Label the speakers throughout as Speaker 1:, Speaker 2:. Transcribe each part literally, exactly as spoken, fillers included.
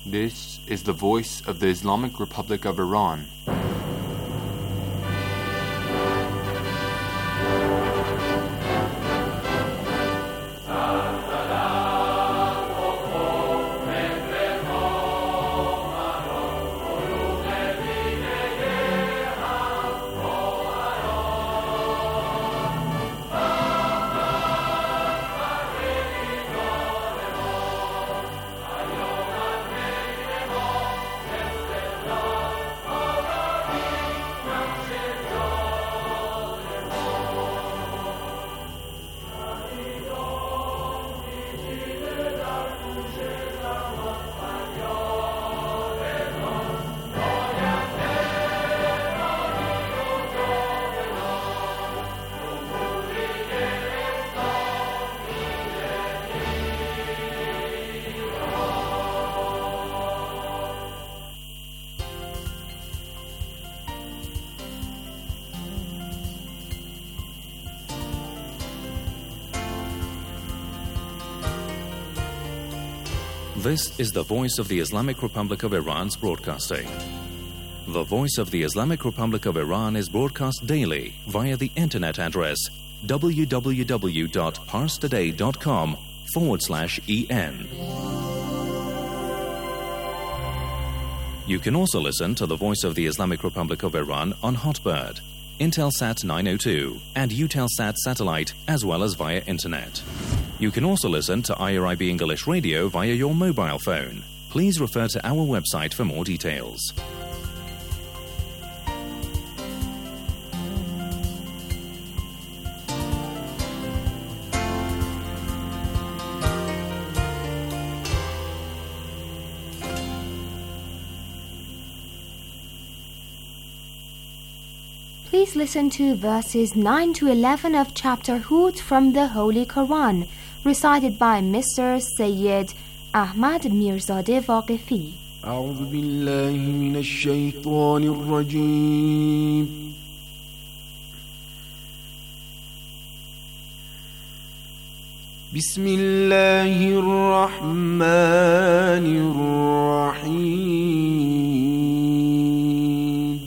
Speaker 1: This is the voice of the Islamic Republic of Iran.
Speaker 2: This is the voice of the Islamic Republic of Iran's broadcasting. The voice of the Islamic Republic of Iran is broadcast daily via the internet address www.parstoday.com forward slash en. You can also listen to the voice of the Islamic Republic of Iran on Hotbird, Intelsat nine oh two, and Eutelsat satellite, as well as via internet. You can also listen to I R I B English Radio via your mobile phone. Please refer to our website for more details.
Speaker 3: Please listen to verses nine to eleven of chapter Hud from the Holy Quran, recited by Mister Sayyid Ahmad Mirzadeh Waqifi.
Speaker 4: أعوذ بالله من الشيطان الرجيم. بسم الله الرحمن الرحيم.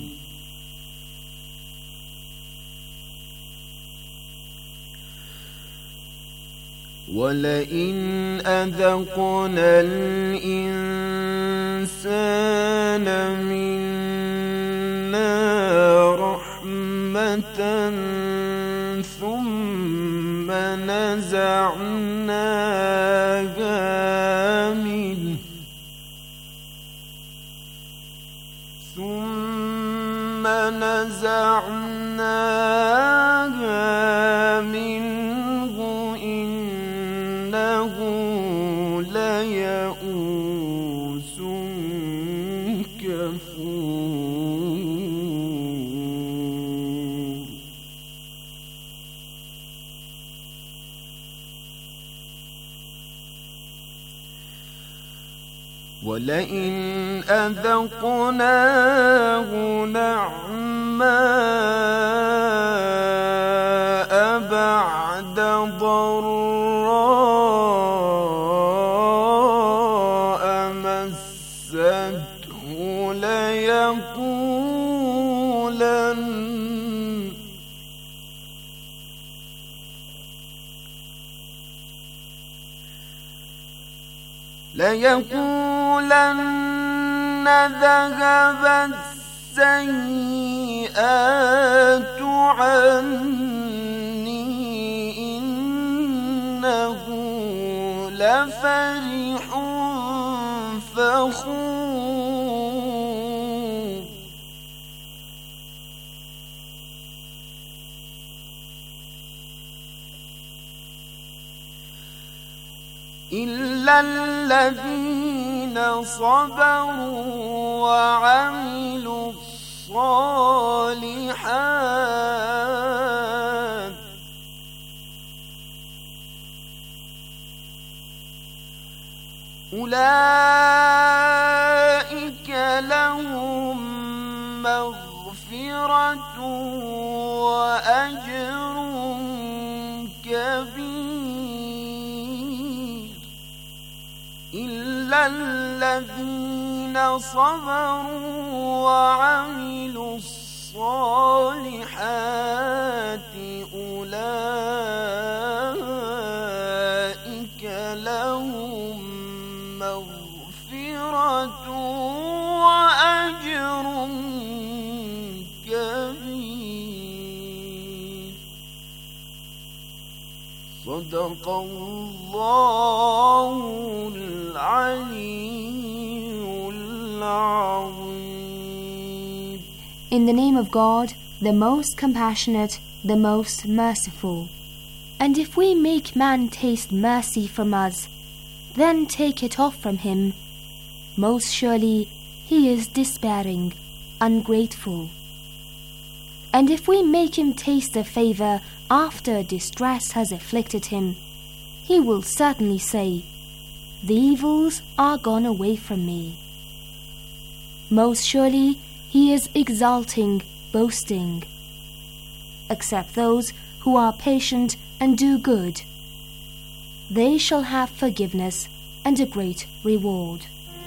Speaker 4: ولئن أذقنا الإنسان منا رحمة ثم نزعناها منه ثم نزعناها منه ليئوس كفور. ولئن أذقناه نعماء بعد ضراء مسته ليقولن ليقولن ذهب السيئات عني إنه لفرح فخور. إلا الذين صبروا وعملوا الصالحات أولئك لهم مغفرة وأجر كبير. إلا الذين والذين صبروا وعملوا الصالحات أولئك لهم مغفرة وأجر كبير. صدق الله العلي العظيم.
Speaker 3: In the name of God, the most compassionate, the most merciful. And if we make man taste mercy from us, then take it off from him, most surely he is despairing, ungrateful. And if we make him taste a favor after distress has afflicted him, he will certainly say, "The evils are gone away from me." Most surely he is exulting, boasting. Except those who are patient and do good, they shall have forgiveness and a great reward.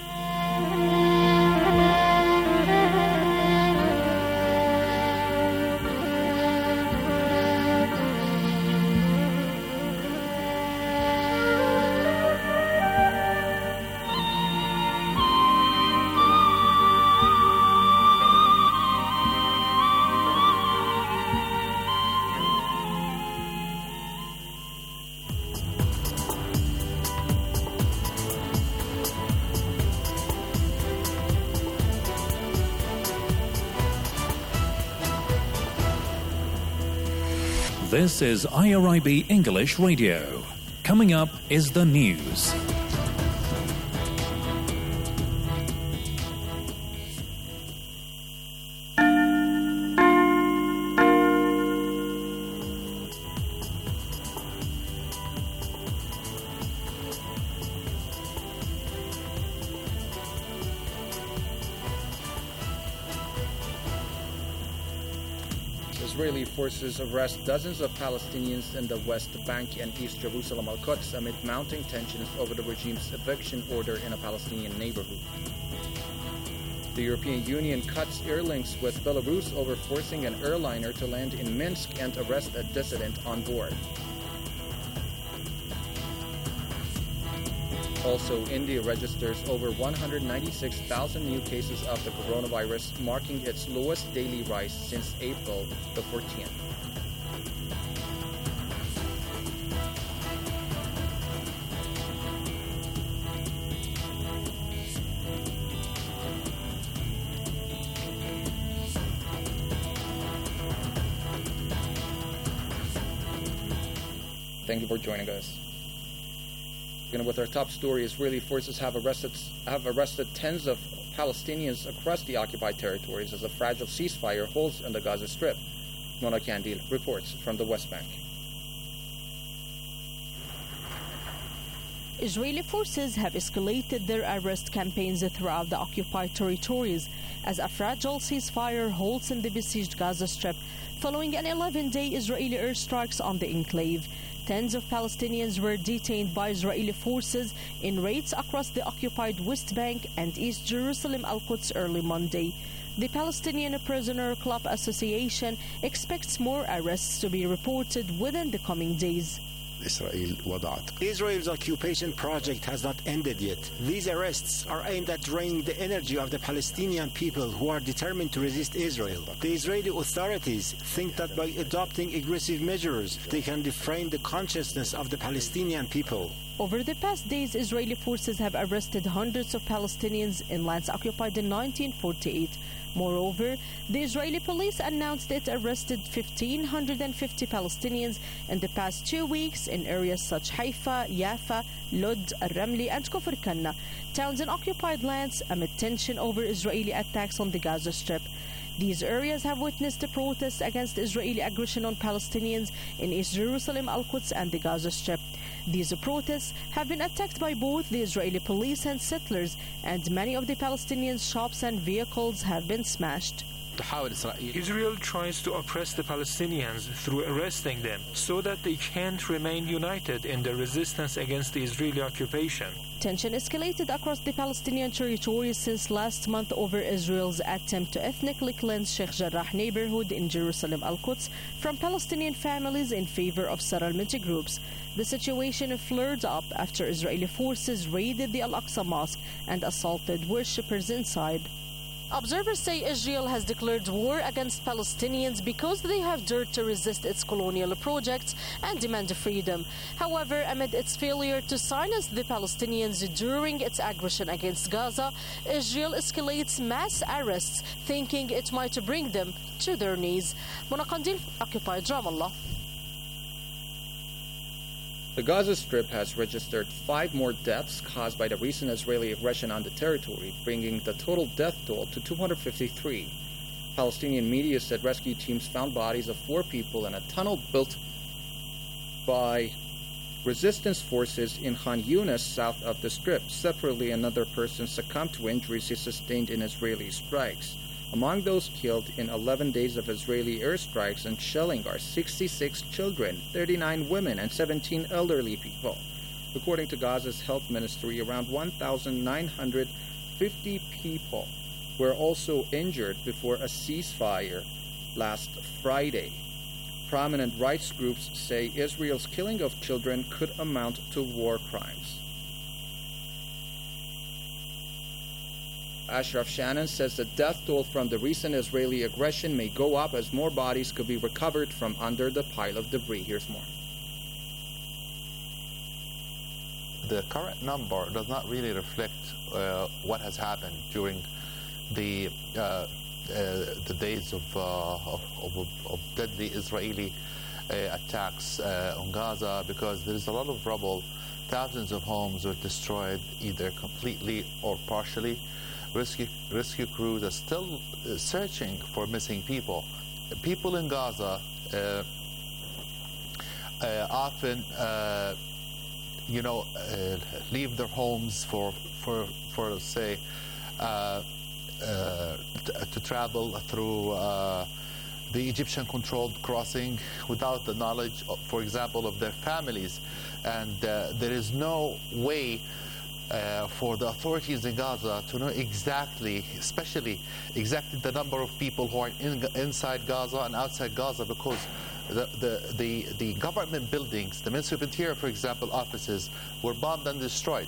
Speaker 2: This is I R I B English Radio. Coming up is the news.
Speaker 5: Israeli forces arrest dozens of Palestinians in the West Bank and East Jerusalem Al-Quds amid mounting tensions over the regime's eviction order in a Palestinian neighborhood. The European Union cuts air links with Belarus over forcing an airliner to land in Minsk and arrest a dissident on board. Also, India registers over one hundred ninety-six thousand new cases of the coronavirus, marking its lowest daily rise since April the fourteenth. Thank you for joining us. With our top story, Israeli forces have arrested have arrested tens of Palestinians across the occupied territories as a fragile ceasefire holds in the Gaza Strip. Mona Kandil reports from the West Bank.
Speaker 6: Israeli forces have escalated their arrest campaigns throughout the occupied territories as a fragile ceasefire holds in the besieged Gaza Strip following an eleven-day Israeli airstrikes on the enclave. Tens of Palestinians were detained by Israeli forces in raids across the occupied West Bank and East Jerusalem Al-Quds early Monday. The Palestinian Prisoner Club Association expects more arrests to be reported within the coming days.
Speaker 7: Israel's occupation project has not ended yet. These arrests are aimed at draining the energy of the Palestinian people who are determined to resist Israel. The Israeli authorities think that by adopting aggressive measures, they can deframe the consciousness of the Palestinian people.
Speaker 6: Over the past days, Israeli forces have arrested hundreds of Palestinians in lands occupied in nineteen forty-eight. Moreover, the Israeli police announced it arrested one thousand five hundred fifty Palestinians in the past two weeks in areas such Haifa, Yafa, Lod, Al-Ramli and Kufr Kanna, towns in occupied lands amid tension over Israeli attacks on the Gaza Strip. These areas have witnessed the protests against Israeli aggression on Palestinians in East Jerusalem, Al-Quds and the Gaza Strip. These protests have been attacked by both the Israeli police and settlers, and many of the Palestinians' shops and vehicles have been smashed.
Speaker 8: Israel tries to oppress the Palestinians through arresting them so that they can't remain united in their resistance against the Israeli occupation.
Speaker 6: Tension escalated across the Palestinian territory since last month over Israel's attempt to ethnically cleanse Sheikh Jarrah neighborhood in Jerusalem Al-Quds from Palestinian families in favor of settlement groups. The situation flared up after Israeli forces raided the Al-Aqsa Mosque and assaulted worshippers inside. Observers say Israel has declared war against Palestinians because they have dared to resist its colonial projects and demand freedom. However, amid its failure to silence the Palestinians during its aggression against Gaza, Israel escalates mass arrests, thinking it might bring them to their knees. Mona Qandil, Occupied Ramallah.
Speaker 5: The Gaza Strip has registered five more deaths caused by the recent Israeli aggression on the territory, bringing the total death toll to two hundred fifty-three. Palestinian media said rescue teams found bodies of four people in a tunnel built by resistance forces in Khan Yunis, south of the Strip. Separately, another person succumbed to injuries he sustained in Israeli strikes. Among those killed in eleven days of Israeli airstrikes and shelling are sixty-six children, thirty-nine women, and seventeen elderly people. According to Gaza's health ministry, around one thousand nine hundred fifty people were also injured before a ceasefire last Friday. Prominent rights groups say Israel's killing of children could amount to war crimes. Ashraf Shannon says the death toll from the recent Israeli aggression may go up as more bodies could be recovered from under the pile of debris. Here's more.
Speaker 9: The current number does not really reflect uh, what has happened during the uh, uh, the days of, uh, of, of, of deadly Israeli uh, attacks uh, on Gaza, because there is a lot of rubble. Thousands of homes were destroyed, either completely or partially. Rescue, rescue crews are still uh, searching for missing people. People in Gaza uh, uh, often, uh, you know, uh, leave their homes for, for, for say, uh, uh, t- to travel through uh, the Egyptian-controlled crossing without the knowledge, of, for example, of their families. And uh, there is no way Uh, for the authorities in Gaza to know exactly, especially exactly the number of people who are in, inside Gaza and outside Gaza, because the, the, the, the government buildings, the Ministry of Interior, for example, offices, were bombed and destroyed.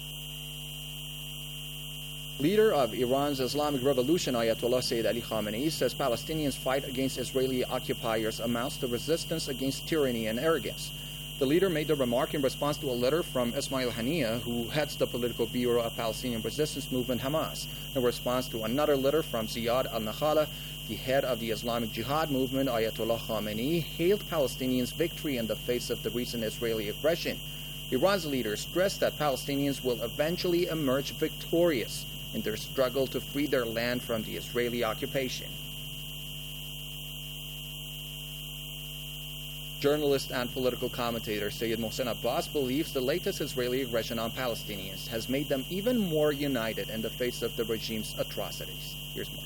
Speaker 5: Leader of Iran's Islamic Revolution, Ayatollah Sayyid Ali Khamenei, says Palestinians' fight against Israeli occupiers amounts to resistance against tyranny and arrogance. The leader made the remark in response to a letter from Ismail Haniyeh, who heads the political bureau of Palestinian resistance movement Hamas, in response to another letter from Ziad al-Nakhala, the head of the Islamic Jihad movement. Ayatollah Khamenei hailed Palestinians' victory in the face of the recent Israeli aggression. Iran's leader stressed that Palestinians will eventually emerge victorious in their struggle to free their land from the Israeli occupation. Journalist and political commentator Sayyid Mohsen Abbas believes the latest Israeli aggression on Palestinians has made them even more united in the face of the regime's atrocities. Here's more.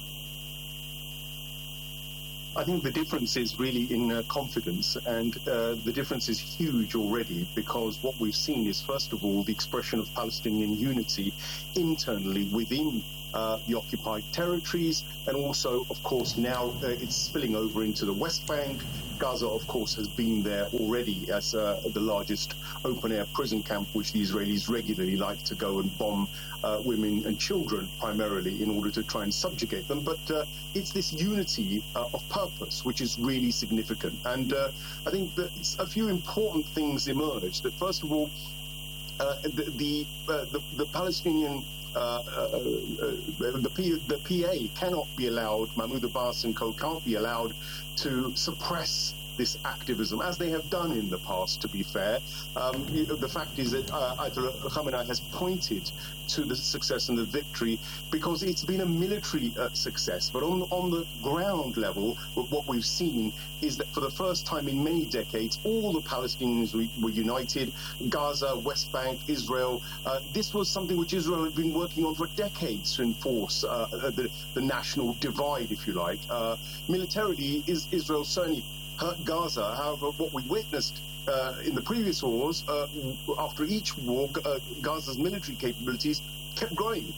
Speaker 10: I think the difference is really in uh, confidence, and uh, the difference is huge already, because what we've seen is, first of all, the expression of Palestinian unity internally within Uh, the occupied territories, and also, of course, now uh, it's spilling over into the West Bank. Gaza, of course, has been there already as uh, the largest open-air prison camp, which the Israelis regularly like to go and bomb uh, women and children, primarily, in order to try and subjugate them. But uh, it's this unity uh, of purpose which is really significant. And uh, I think that a few important things emerge. That, first of all, uh, the, the, uh, the, the Palestinian Uh, uh, uh, the, P, the P A cannot be allowed, Mahmoud Abbas and co can't be allowed to suppress this activism, as they have done in the past, to be fair. Um, the fact is that uh, Ayatollah Khamenei has pointed to the success and the victory because it's been a military uh, success. But on, on the ground level, what we've seen is that for the first time in many decades, all the Palestinians were, were united. Gaza, West Bank, Israel. Uh, this was something which Israel had been working on for decades to enforce uh, the, the national divide, if you like. Uh, militarily, is Israel certainly hurt Gaza. However, what we witnessed uh, in the previous wars, uh, after each war, uh, Gaza's military capabilities kept growing.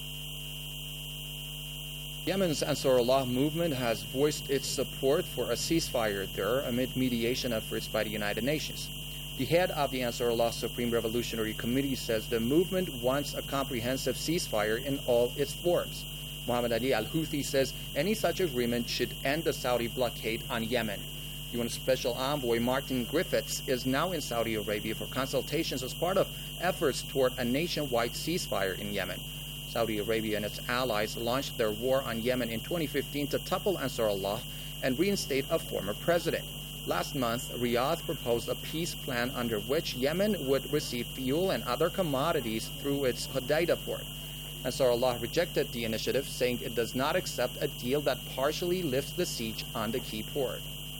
Speaker 5: Yemen's Ansarullah movement has voiced its support for a ceasefire there amid mediation efforts by the United Nations. The head of the Ansarullah Supreme Revolutionary Committee says the movement wants a comprehensive ceasefire in all its forms. Mohammed Ali al-Houthi says any such agreement should end the Saudi blockade on Yemen. U N Special Envoy Martin Griffiths is now in Saudi Arabia for consultations as part of efforts toward a nationwide ceasefire in Yemen. Saudi Arabia and its allies launched their war on Yemen in twenty fifteen to topple Ansarullah and reinstate a former president. Last month, Riyadh proposed a peace plan under which Yemen would receive fuel and other commodities through its Hodeidah port. Ansarullah rejected the initiative, saying it does not accept a deal that partially lifts the siege on the key port.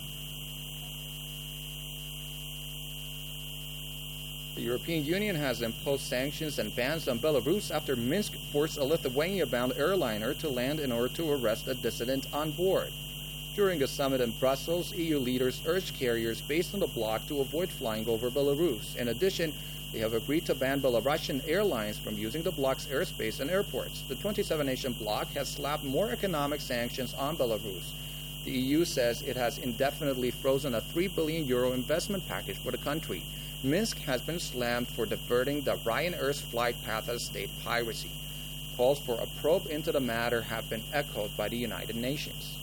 Speaker 5: The European Union has imposed sanctions and bans on Belarus after Minsk forced a Lithuania-bound airliner to land in order to arrest a dissident on board. During a summit in Brussels, E U leaders urged carriers based on the bloc to avoid flying over Belarus. In addition, they have agreed to ban Belarusian airlines from using the bloc's airspace and airports. The twenty-seven nation bloc has slapped more economic sanctions on Belarus. The E U says it has indefinitely frozen a three billion euro investment package for the country. Minsk has been slammed for diverting the Ryanair's flight path as state piracy. Calls for a probe into the matter have been echoed by the United Nations.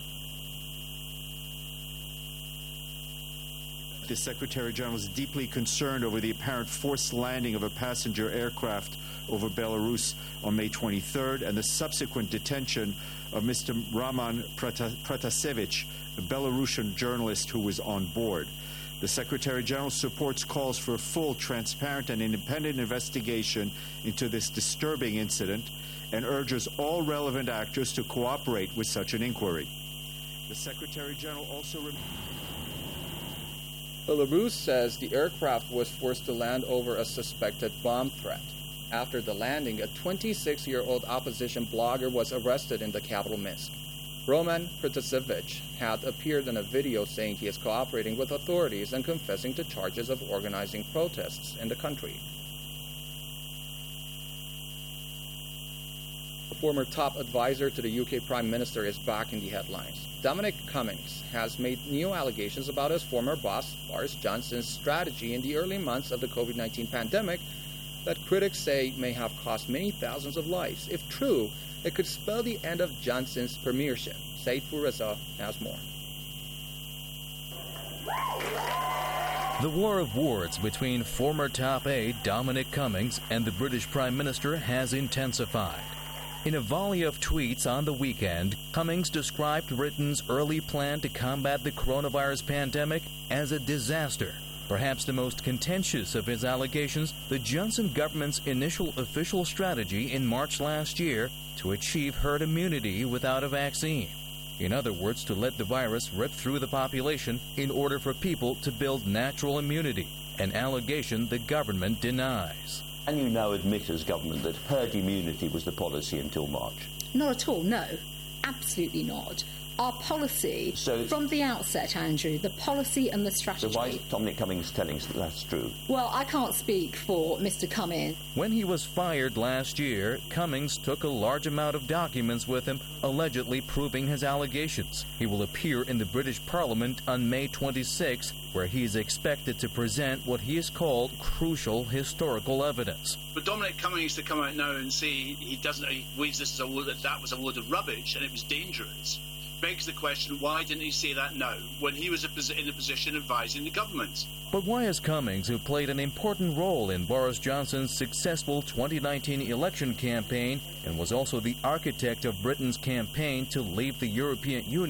Speaker 11: The Secretary General is deeply concerned over the apparent forced landing of a passenger aircraft over Belarus on May twenty-third and the subsequent detention of Mister Roman Protasevich, a Belarusian journalist who was on board. The Secretary General supports calls for a full, transparent, and independent investigation into this disturbing incident and urges all relevant actors to cooperate with such an inquiry. The Secretary General also rem-
Speaker 5: Belarus says the aircraft was forced to land over a suspected bomb threat. After the landing, a twenty-six-year-old opposition blogger was arrested in the capital Minsk. Roman Protasevich had appeared in a video saying he is cooperating with authorities and confessing to charges of organizing protests in the country. A former top advisor to the U K Prime Minister is back in the headlines. Dominic Cummings has made new allegations about his former boss, Boris Johnson's strategy in the early months of the COVID nineteen pandemic that critics say may have cost many thousands of lives. If true, it could spell the end of Johnson's premiership. Saifur Reza has more.
Speaker 12: The war of words between former top aide Dominic Cummings and the British Prime Minister has intensified. In a volley of tweets on the weekend, Cummings described Britain's early plan to combat the coronavirus pandemic as a disaster. Perhaps the most contentious of his allegations, the Johnson government's initial official strategy in March last year to achieve herd immunity without a vaccine. In other words, to let the virus rip through the population in order for people to build natural immunity, an allegation the government denies.
Speaker 13: And you now admit as government that herd immunity was the policy until March?
Speaker 14: Not at all, no. Absolutely not. Our policy, so from the outset, Andrew, the policy and the strategy...
Speaker 13: So why is Dominic Cummings telling us that that's true?
Speaker 14: Well, I can't speak for Mister Cummings.
Speaker 12: When he was fired last year, Cummings took a large amount of documents with him, allegedly proving his allegations. He will appear in the British Parliament on May twenty-sixth, where he is expected to present what he has called crucial historical evidence.
Speaker 15: For Dominic Cummings to come out now and say he doesn't, he reads this as a load, that that was a load of rubbish and it was dangerous, begs the question, why didn't he say that now, when he was in a position advising the government?
Speaker 12: But why is Cummings, who played an important role in Boris Johnson's successful twenty nineteen election campaign and was also the architect of Britain's campaign to leave the European Union,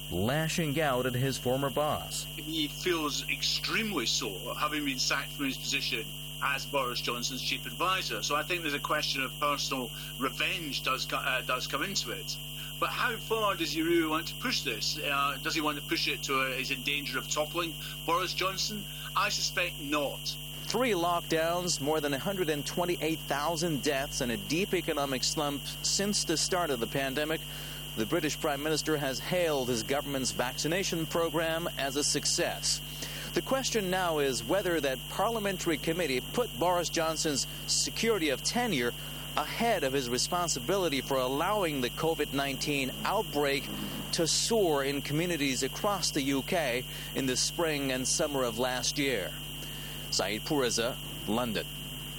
Speaker 12: lashing out at his former boss.
Speaker 15: He feels extremely sore, having been sacked from his position as Boris Johnson's chief advisor. So I think there's a question of personal revenge does uh, does come into it. But how far does he really want to push this? Uh, does he want to push it to a, is in danger of toppling Boris Johnson? I suspect not.
Speaker 16: Three lockdowns, more than one hundred twenty-eight thousand deaths, and a deep economic slump since the start of the pandemic. The British Prime Minister has hailed his government's vaccination program as a success. The question now is whether that parliamentary committee put Boris Johnson's security of tenure ahead of his responsibility for allowing the COVID nineteen outbreak to soar in communities across the U K in the spring and summer of last year. Saeed Pourreza, London.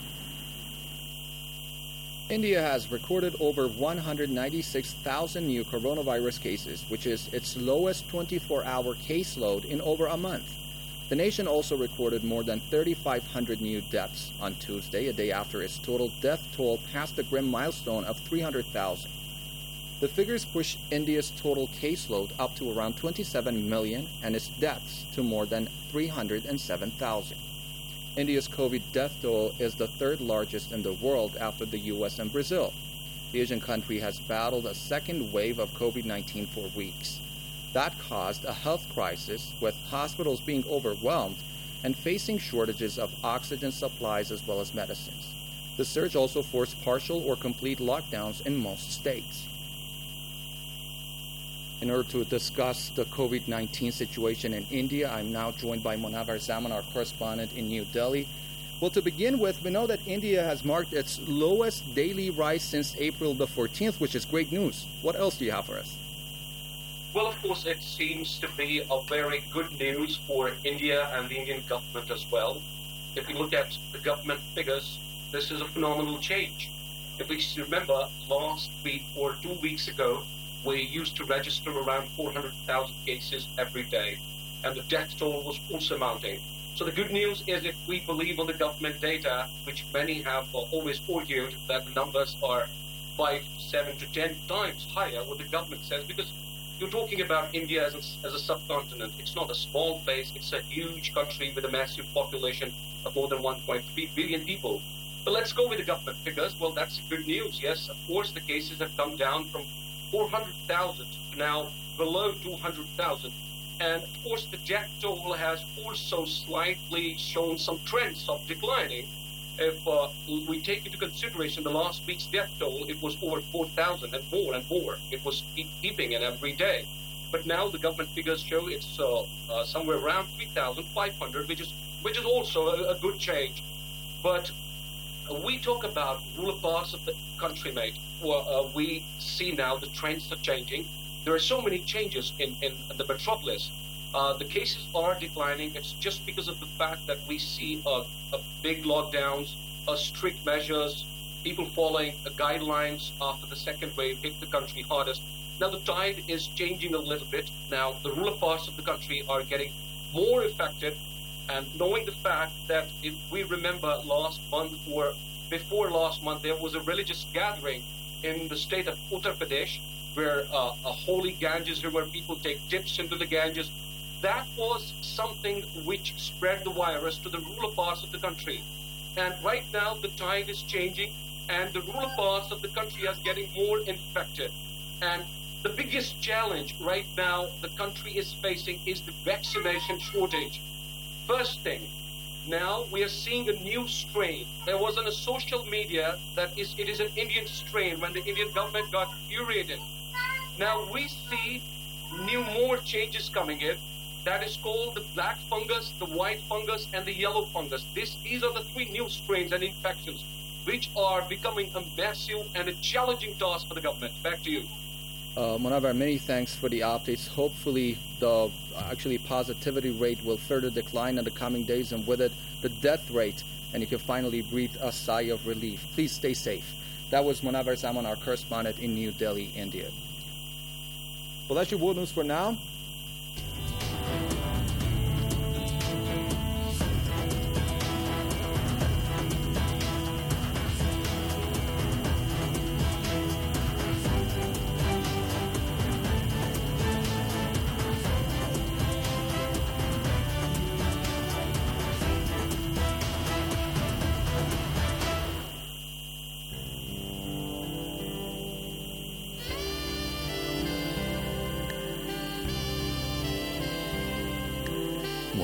Speaker 5: India has recorded over one hundred ninety-six thousand new coronavirus cases, which is its lowest twenty-four hour caseload in over a month. The nation also recorded more than thirty-five hundred new deaths on Tuesday, a day after its total death toll passed the grim milestone of three hundred thousand. The figures push India's total caseload up to around twenty-seven million and its deaths to more than three hundred seven thousand. India's COVID death toll is the third largest in the world after the U S and Brazil. The Asian country has battled a second wave of COVID nineteen for weeks. That caused a health crisis, with hospitals being overwhelmed and facing shortages of oxygen supplies as well as medicines. The surge also forced partial or complete lockdowns in most states. In order to discuss the COVID nineteen situation in India, I'm now joined by Munawar Zaman, our correspondent in New Delhi. Well, to begin with, we know that India has marked its lowest daily rise since April the fourteenth, which is great news. What else do you have for us?
Speaker 17: Well, of course, it seems to be a very good news for India and the Indian government as well. If we look at the government figures, this is a phenomenal change. If we remember, last week or two weeks ago, we used to register around four hundred thousand cases every day, and the death toll was also mounting. So the good news is, if we believe on the government data, which many have always argued that the numbers are five, seven to ten times higher, what the government says, because you're talking about India as a, as a subcontinent. It's not a small place. It's a huge country with a massive population of more than one point three billion people. But let's go with the government figures. Well, that's good news. Yes, of course, the cases have come down from four hundred thousand to now below two hundred thousand. And, of course, the death toll has also slightly shown some trends of declining. If uh, we take into consideration the last week's death toll, it was over four thousand and more and more. It was keep keeping it every day. But now the government figures show it's uh, uh, somewhere around three thousand five hundred, which is which is also a, a good change. But uh, we talk about ruler parts of the country, mate. Well, uh, we see now the trends are changing. There are so many changes in, in the metropolis. Uh, the cases are declining. It's just because of the fact that we see uh, uh, big lockdowns, uh, strict measures, people following uh, guidelines after the second wave hit the country hardest. Now the tide is changing a little bit. Now the rural parts of the country are getting more affected, and knowing the fact that if we remember last month or before last month, there was a religious gathering in the state of Uttar Pradesh where uh, a holy Ganges river, people take dips into the Ganges. That was something which spread the virus to the rural parts of the country. And right now, the tide is changing, and the rural parts of the country are getting more infected. And the biggest challenge right now the country is facing is the vaccination shortage. First thing, now we are seeing a new strain. There was on a social media that is it is an Indian strain when the Indian government got furiated. Now we see new more changes coming in. That is called the black fungus, the white fungus, and the yellow fungus. This, these are the three new strains and infections which are becoming a massive and a challenging task for the government. Back to you.
Speaker 5: Uh, Munawar, many thanks for the updates. Hopefully the actually positivity rate will further decline in the coming days, and with it, the death rate, and you can finally breathe a sigh of relief. Please stay safe. That was Munawar Zaman, our correspondent in New Delhi, India. Well, that's your world news for now.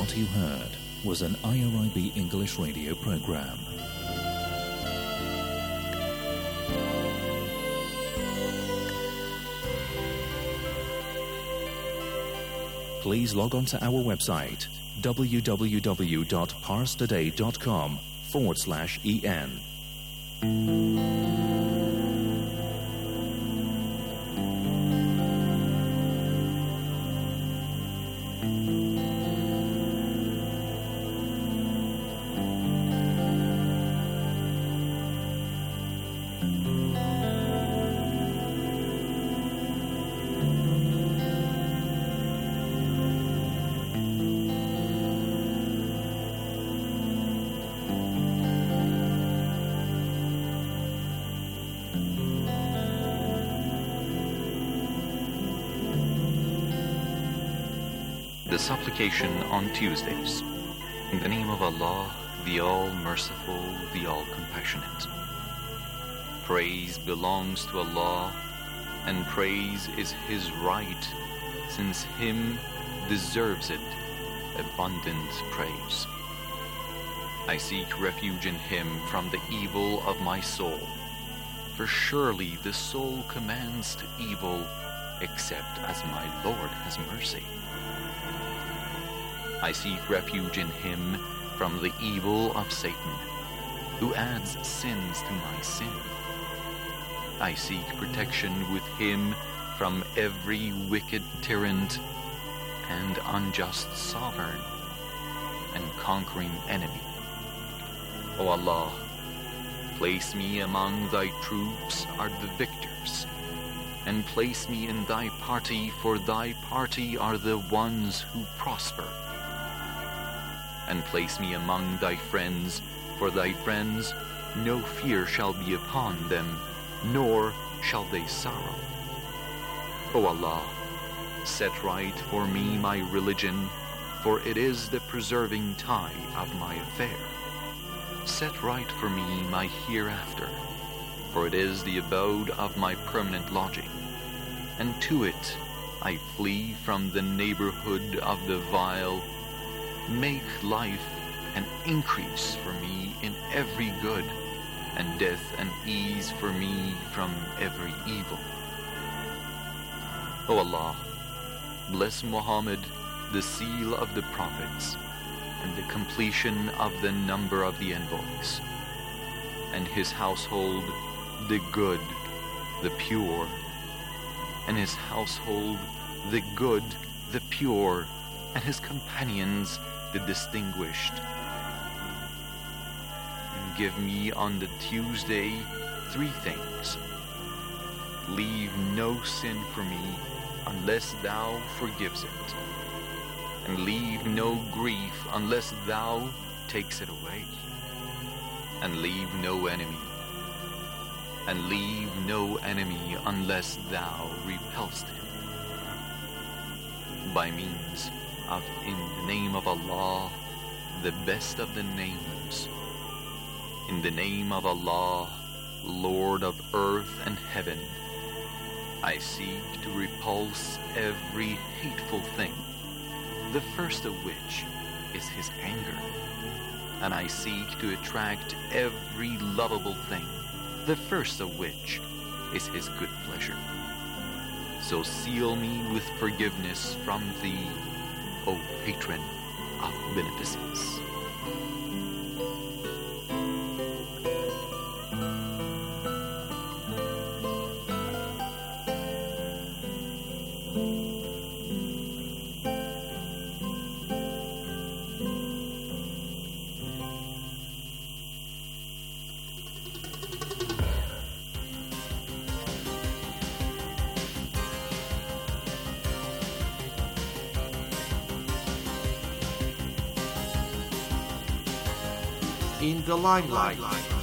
Speaker 2: What you heard was an I R I B English radio program. Please log on to our website w w w dot pars today dot com forward slash en.
Speaker 18: The supplication on Tuesdays. In the name of Allah, the All-Merciful, the All-Compassionate. Praise belongs to Allah, and praise is His right, since Him deserves it, abundant praise. I seek refuge in Him from the evil of my soul, for surely the soul commands to evil, except as my Lord has mercy. I seek refuge in Him from the evil of Satan, who adds sins to my sin. I seek protection with Him from every wicked tyrant and unjust sovereign and conquering enemy. O Allah, place me among Thy troops are the victors, and place me in Thy party, for Thy party are the ones who prosper. And place me among Thy friends, for Thy friends no fear shall be upon them, nor shall they sorrow. O Allah, set right for me my religion, for it is the preserving tie of my affair. Set right for me my hereafter, for it is the abode of my permanent lodging, and to it I flee from the neighborhood of the vile. Make life an increase for me in every good, and death an ease for me from every evil. O Allah, bless Muhammad, the seal of the prophets, and the completion of the number of the envoys, and his household, the good, the pure, and his household, the good, the pure, and his companions, the distinguished. And give me on the Tuesday three things. Leave no sin for me unless Thou forgives it, and leave no grief unless Thou takes it away, and leave no enemy, and leave no enemy unless Thou repelst him. By means of in the name of Allah, the best of the names. In the name of Allah, Lord of earth and heaven, I seek to repulse every hateful thing, the first of which is His anger, and I seek to attract every lovable thing, the first of which is His good pleasure. So seal me with forgiveness from Thee, O Patron of beneficence.
Speaker 19: In the limelight.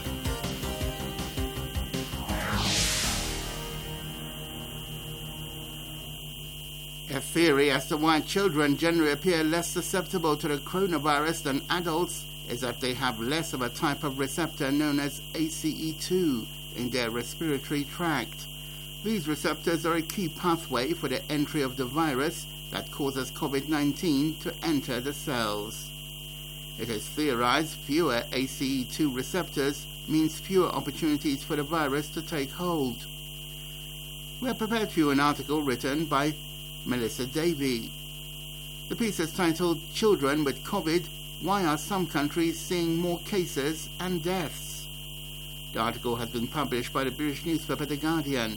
Speaker 19: A theory as to why children generally appear less susceptible to the coronavirus than adults is that they have less of a type of receptor known as A C E two in their respiratory tract. These receptors are a key pathway for the entry of the virus that causes COVID nineteen to enter the cells. It is theorized fewer A C E two receptors means fewer opportunities for the virus to take hold. We have prepared for you an article written by Melissa Davey. The piece is titled Children with COVID, Why Are Some Countries Seeing More Cases and Deaths? The article has been published by the British newspaper The Guardian.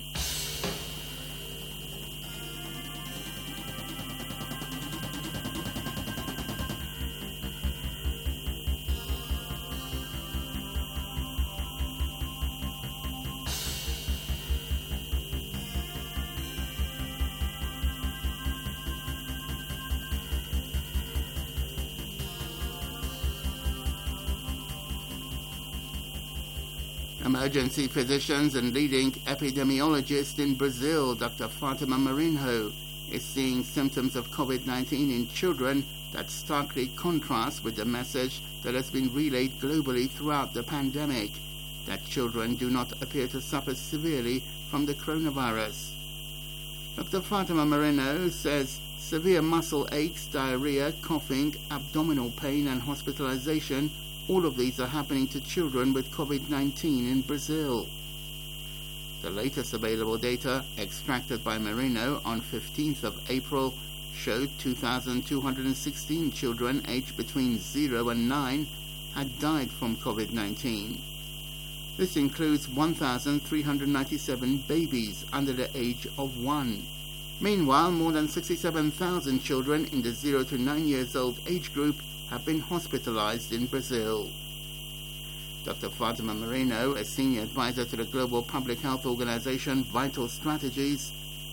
Speaker 19: Emergency physicians and leading epidemiologist in Brazil, Doctor Fatima Marinho, is seeing symptoms of COVID nineteen in children that starkly contrast with the message that has been relayed globally throughout the pandemic, that children do not appear to suffer severely from the coronavirus. Doctor Fatima Marinho says severe muscle aches, diarrhea, coughing, abdominal pain and hospitalization, all of these are happening to children with COVID nineteen in Brazil. The latest available data, extracted by Marino on fifteenth of April, showed two thousand two hundred sixteen children aged between zero and nine had died from COVID nineteen. This includes one thousand three hundred ninety-seven babies under the age of one. Meanwhile, more than sixty-seven thousand children in the zero to nine years old age group have been hospitalized in Brazil. Doctor Fatima Marino, a senior advisor to the global public health organization Vital Strategies,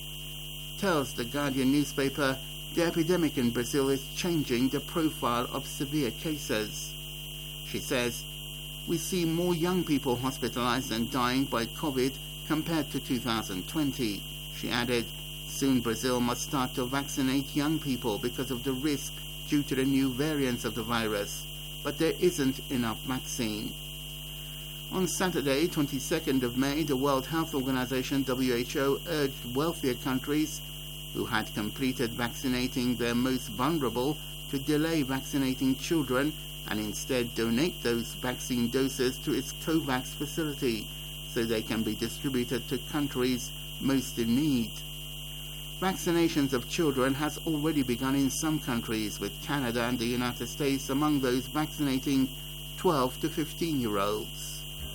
Speaker 19: tells the Guardian newspaper the epidemic in Brazil is changing the profile of severe cases. She says, "We see more young people hospitalized and dying by COVID compared to two thousand twenty. She added, "Soon Brazil must start to vaccinate young people because of the risk due to the new variants of the virus, but there isn't enough vaccine." On Saturday, twenty-second of May, the World Health Organization, W H O, urged wealthier countries who had completed vaccinating their most vulnerable to delay vaccinating children and instead donate those vaccine doses to its COVAX facility so they can be distributed to countries most in need. Vaccinations of children has already begun in some countries, with Canada and the United States among those vaccinating twelve to fifteen-year-olds.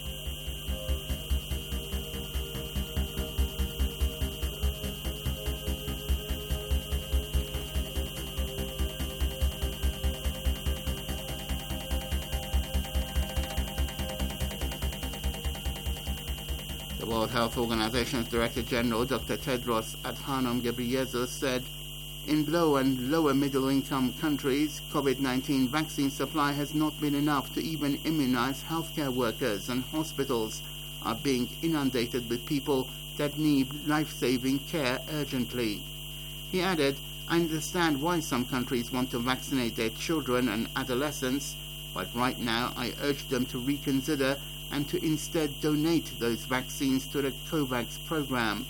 Speaker 19: The World Health Organization's Director General, Doctor Tedros Adhanom Ghebreyesus, said, "In low and lower middle-income countries, COVID nineteen vaccine supply has not been enough to even immunize healthcare workers, and hospitals are being inundated with people that need life-saving care urgently." He added, "I understand why some countries want to vaccinate their children and adolescents, but right now I urge them to reconsider and to instead donate those vaccines to the COVAX program."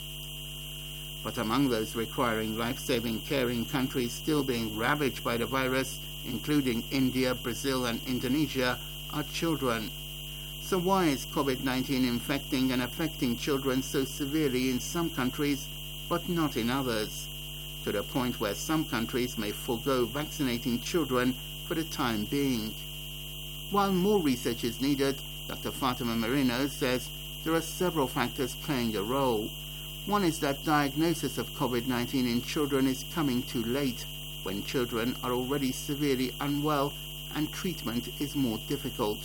Speaker 19: But among those requiring life-saving care in countries still being ravaged by the virus, including India, Brazil and Indonesia, are children. So why is COVID nineteen infecting and affecting children so severely in some countries but not in others, to the point where some countries may forego vaccinating children for the time being? While more research is needed, Doctor Fatima Marino says there are several factors playing a role. One is that diagnosis of COVID nineteen in children is coming too late, when children are already severely unwell and treatment is more difficult.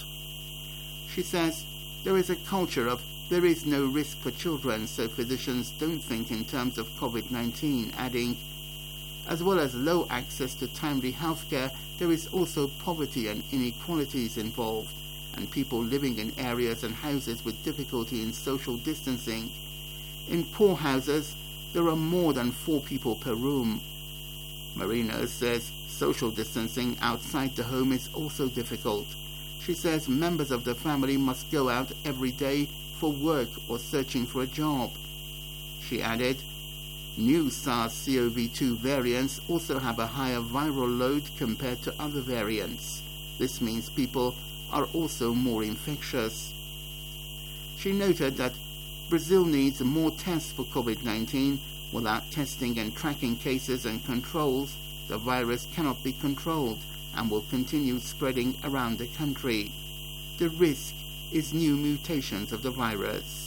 Speaker 19: She says there is a culture of there is no risk for children, so physicians don't think in terms of COVID nineteen, adding, "As well as low access to timely health care, there is also poverty and inequalities involved, and people living in areas and houses with difficulty in social distancing. In poor houses, there are more than four people per room." Marino says social distancing outside the home is also difficult. She says members of the family must go out every day for work or searching for a job. She added, New SARS-C o V two variants also have a higher viral load compared to other variants. This means people are also more infectious. She noted that Brazil needs more tests for COVID nineteen. Without testing and tracking cases and controls, the virus cannot be controlled and will continue spreading around the country. The risk is new mutations of the virus.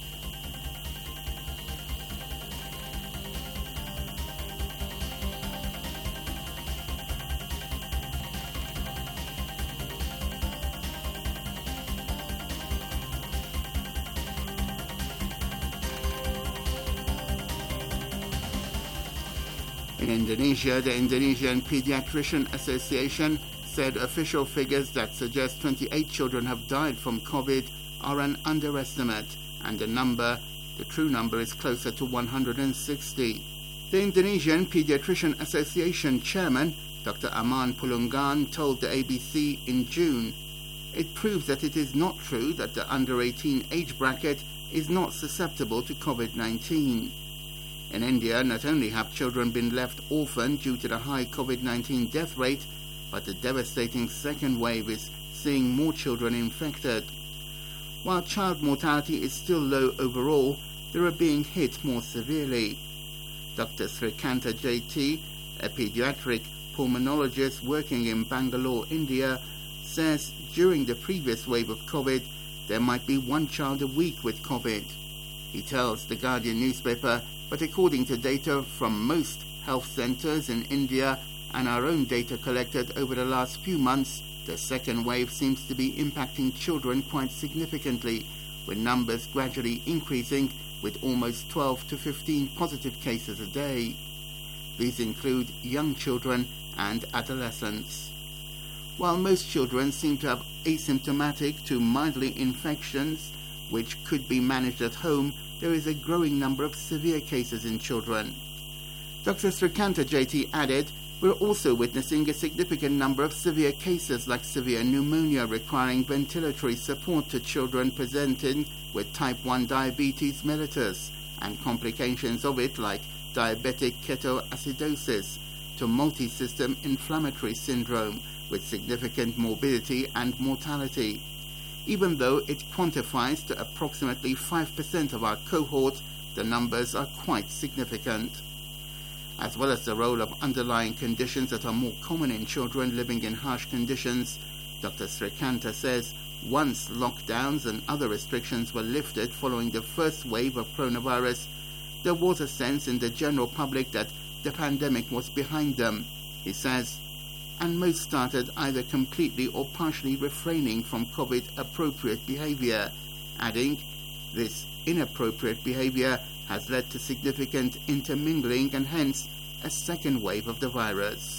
Speaker 19: In Indonesia, the Indonesian Pediatrician Association said official figures that suggest twenty-eight children have died from COVID are an underestimate, and the number, the true number, is closer to one hundred sixty. The Indonesian Pediatrician Association chairman, Doctor Aman Pulungan, told the A B C in June, "It proves that it is not true that the under eighteen age bracket is not susceptible to COVID nineteen. In India, not only have children been left orphaned due to the high COVID nineteen death rate, but the devastating second wave is seeing more children infected. While child mortality is still low overall, they are being hit more severely." Doctor Srikanta J T, a pediatric pulmonologist working in Bangalore, India, says during the previous wave of COVID, there might be one child a week with COVID. He tells the Guardian newspaper, but according to data from most health centers in India and our own data collected over the last few months, the second wave seems to be impacting children quite significantly, with numbers gradually increasing with almost twelve to fifteen positive cases a day. These include young children and adolescents. While most children seem to have asymptomatic to mildly infections, which could be managed at home, there is a growing number of severe cases in children. Doctor Srikanta J T added, "We're also witnessing a significant number of severe cases like severe pneumonia requiring ventilatory support to children presenting with type one diabetes mellitus and complications of it like diabetic ketoacidosis to multi-system inflammatory syndrome with significant morbidity and mortality. Even though it quantifies to approximately five percent of our cohort, the numbers are quite significant." As well as the role of underlying conditions that are more common in children living in harsh conditions, Doctor Srikanta says once lockdowns and other restrictions were lifted following the first wave of coronavirus, there was a sense in the general public that the pandemic was behind them. He says, and most started either completely or partially refraining from COVID-appropriate behavior, adding, "This inappropriate behavior has led to significant intermingling and hence a second wave of the virus."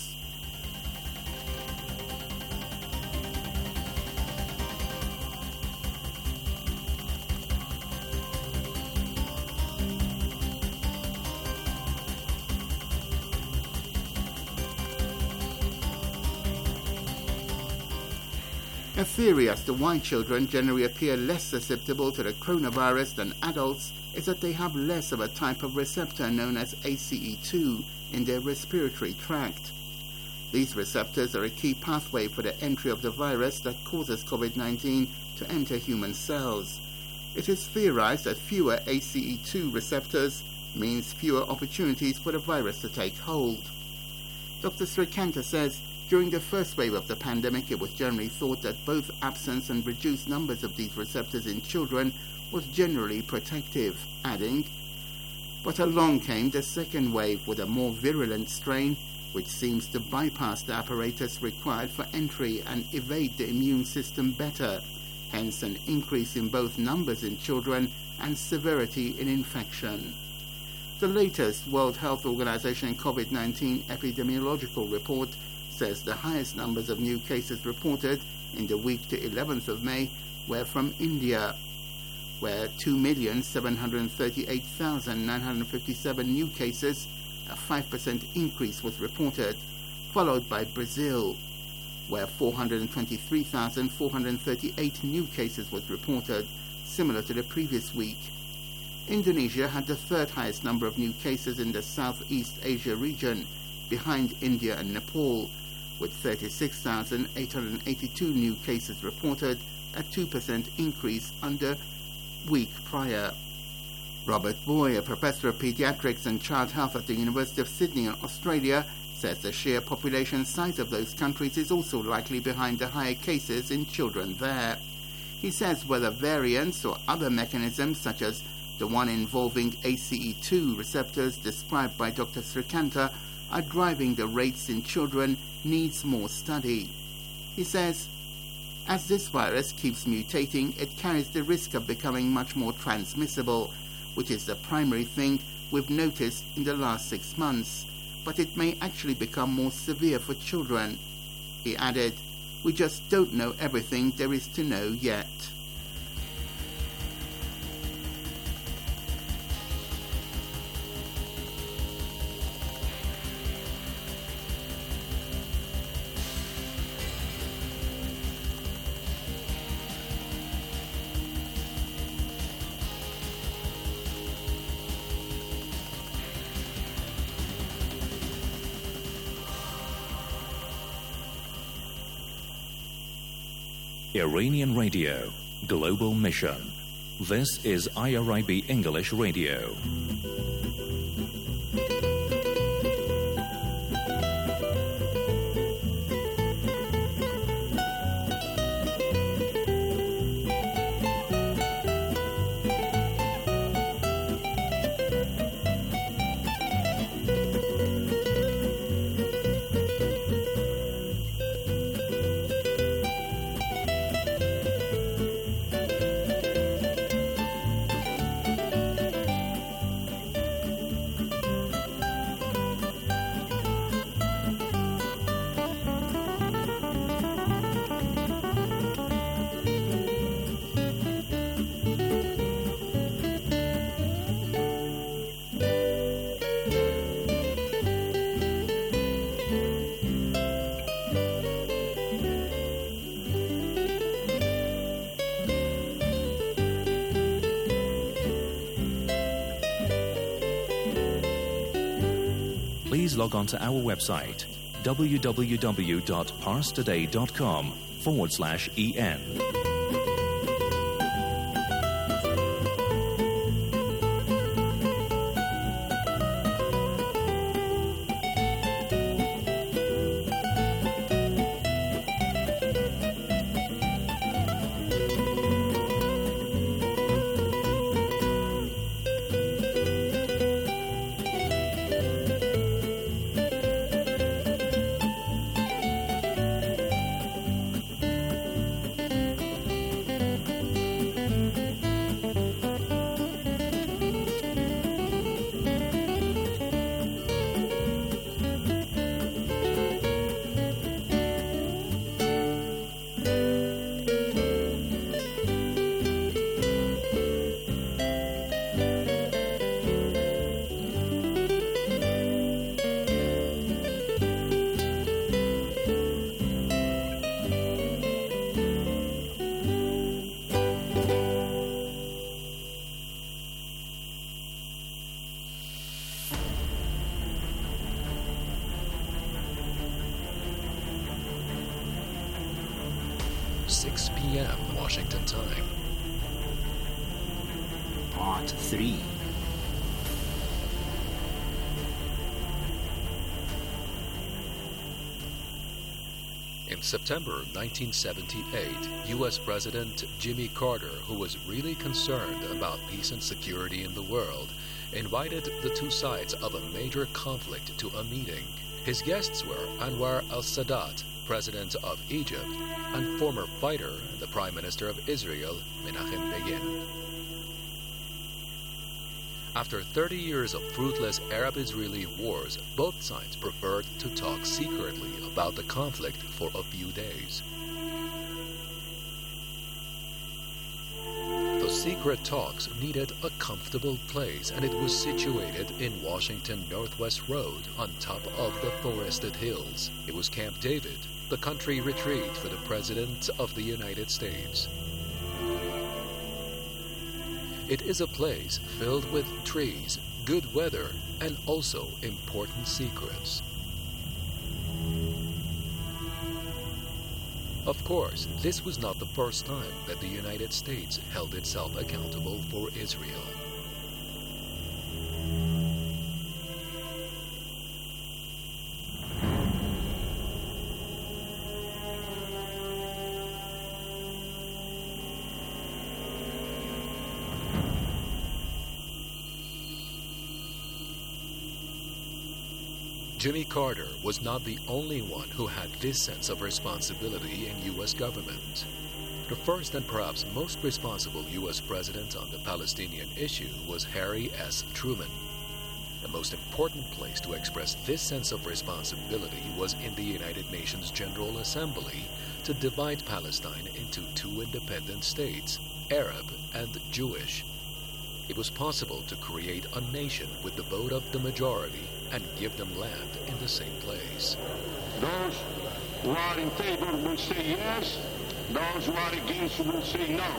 Speaker 19: A theory as to why children generally appear less susceptible to the coronavirus than adults is that they have less of a type of receptor known as A C E two in their respiratory tract. These receptors are a key pathway for the entry of the virus that causes COVID nineteen to enter human cells. It is theorized that fewer A C E two receptors means fewer opportunities for the virus to take hold. Doctor Srikanta says, during the first wave of the pandemic, it was generally thought that both absence and reduced numbers of these receptors in children was generally protective, adding, "But along came the second wave with a more virulent strain, which seems to bypass the apparatus required for entry and evade the immune system better, hence an increase in both numbers in children and severity in infection." The latest World Health Organization COVID nineteen epidemiological report says the highest numbers of new cases reported in the week to eleventh of May were from India, where two million seven hundred thirty-eight thousand nine hundred fifty-seven new cases, a five percent increase, was reported, followed by Brazil, where four hundred twenty-three thousand four hundred thirty-eight new cases was reported, similar to the previous week. Indonesia had the third highest number of new cases in the Southeast Asia region, behind India and Nepal, with thirty-six thousand eight hundred eighty-two new cases reported, a two percent increase on the week prior. Robert Boy, a professor of pediatrics and child health at the University of Sydney in Australia, says the sheer population size of those countries is also likely behind the higher cases in children there. He says whether variants or other mechanisms such as the one involving A C E two receptors described by Doctor Srikanta are driving the rates in children needs more study. He says, as this virus keeps mutating, it carries the risk of becoming much more transmissible, which is the primary thing we've noticed in the last six months, but it may actually become more severe for children. He added, we just don't know everything there is to know yet.
Speaker 2: Iranian Radio, Global Mission. This is I R I B English Radio. Please log on to our website, www.parstoday.com forward slash en.
Speaker 20: six p.m. Washington time.
Speaker 21: Part three.
Speaker 20: In September nineteen seventy-eight, U S President Jimmy Carter, who was really concerned about peace and security in the world, invited the two sides of a major conflict to a meeting. His guests were Anwar al-Sadat, President of Egypt, and former fighter, the Prime Minister of Israel, Menachem Begin. After thirty years of fruitless Arab-Israeli wars, both sides preferred to talk secretly about the conflict for a few days. The secret talks needed a comfortable place, and it was situated in Washington Northwest Road on top of the forested hills. It was Camp David, the country retreat for the President of the United States. It is a place filled with trees, good weather, and also important secrets. Of course, this was not the first time that the United States held itself accountable for Israel. Jimmy Carter was not the only one who had this sense of responsibility in U S government. The first and perhaps most responsible U S president on the Palestinian issue was Harry S. Truman. The most important place to express this sense of responsibility was in the United Nations General Assembly to divide Palestine into two independent states, Arab and Jewish. It was possible to create a nation with the vote of the majority and give them land in the same place.
Speaker 21: Those who are in favor will say yes, those who are against will say no.